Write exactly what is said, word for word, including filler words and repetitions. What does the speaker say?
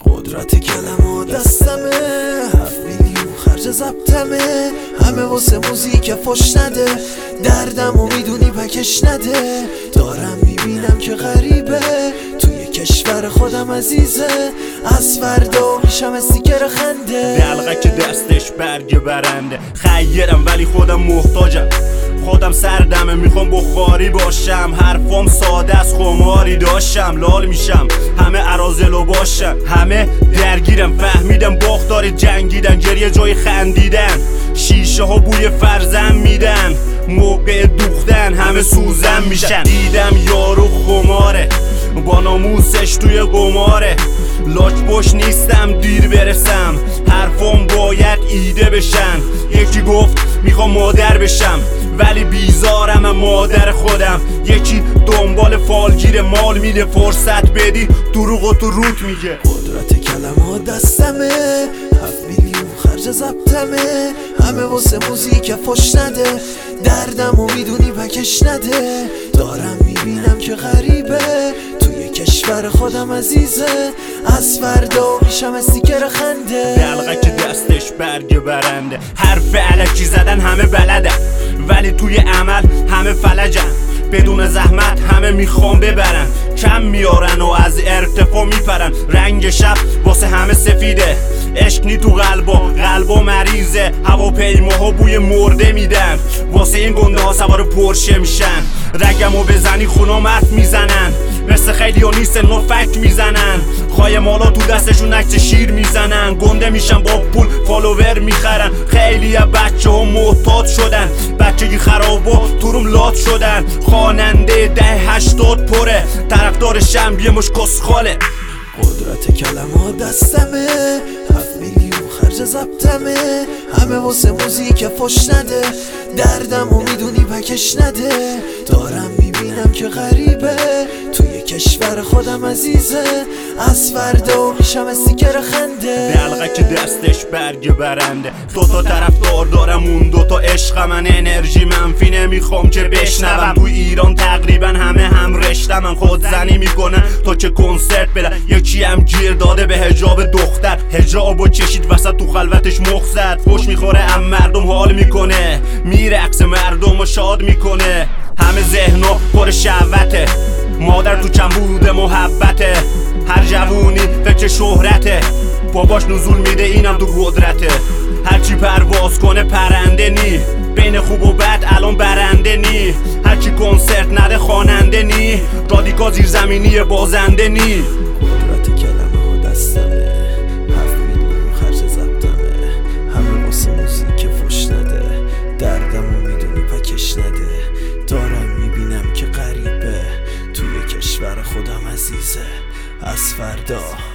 قدرت کلمه دستمه، هفت میلیون خرج ضبطمه، همه واسه موزیک فش نده، دردم و میدونی پکش نده. دارم میبینم که غریبه توی کشور خودم عزیزه، از فردا میشم استیکر خنده. دلقه که دستش برگ برنده، خیرم ولی خودم محتاجم، خودم سردمه میخوام بخاری باشم، حرفام ساده از خماری داشتم، لال میشم همه اراذلو باشم، همه درگیرم فهمیدم باختار جنگیدن، گریه جای خندیدن، شیشه ها بوی فرزن میدن، موقع دوختن همه سوزن میشن. دیدم یارو خماره با ناموسش توی قماره، لاک پشت نیستم دیر برسم، حرفام باید ایده بشن. یکی گفت میخوام مادر بشم ولی بیزارم مادر خودم، یکی دنبال فالگیر مال میده، فرصت بدی دروغ تو روت میگه. قدرت کلمه دستمه، هفت میلیون خرج ضبطمه، همه واسه موزیک فش نده، دردم و میدونی پکش نده. دارم میبینم که غریبه توی کشور خودم عزیزه، از فردا میشم استیکر خنده. دلقه که دستش برگ برنده، حرف علکی زدن همه بلدن ولی توی عمل همه فلجن، بدون زحمت همه میخوام ببرن، کم میارن و از ارتفاع میپرن. رنگ شب واسه همه سفیده، عشق نی تو قلبا، قلبا مریضه، هواپیماها بوی مرده میدن، واسه این گنده ها سوار پرشه میشن. رگمو بزنی خونا مرد میزنن، مثل خیلی ها نیستن نفک میزنن، خواهی مالا تو دستشون عکس شیر میزنن، گنده میشن با پول فالوور میخرن. خیلی ها بچه ها محتاط شدن، بچگی خرابا تو روم لات شدن، خواننده ده هشتاد پره، طرفدار شنبیه مش کسخاله. قدرت کلمه دستمه، هفت میلیون خرج ضبطمه، همه واسه موزیک فش نده، دردم و میدونی پکش نده. دارم میبینم که غریبه توی کشور خودم عزیزه، از فردا میشم استیکر خنده. دلقه که دستش برگ برنده، دوتا طرفدار دارم اون دوتا عشق من، انرژی منفی نمیخوام که بشنوم. تو ایران تقریبا همه هم رشته من، خودزنی میکنن تا که کنسرت بدن، یکی هم گیر داده به حجاب دختر، حجابو چشید وسط تو خلوتش مخزد، فوش میخوره ام مردم حال میکنه، میره عکس مردمو شاد میکنه. همه ذهنو پر شهوته، مادر تو کمبود محبته، هر جوونی فکر شهرته، باباش نزول میده اینم تو قدرته. هرچی پرواز کنه پرنده نی، بین خوب و بد الان برنده نی، هرچی کنسرت نده خواننده نی، رادیکا زیر زمینی بازنده نی. قدرت کلمه دستمه، هفت میلیون خرج ضبطمه، همه واسه موزیک فش نده، دردم و میدونی پکش نده. دارم میبینم که غریبه توی کشور خودم عزیزه، از فردا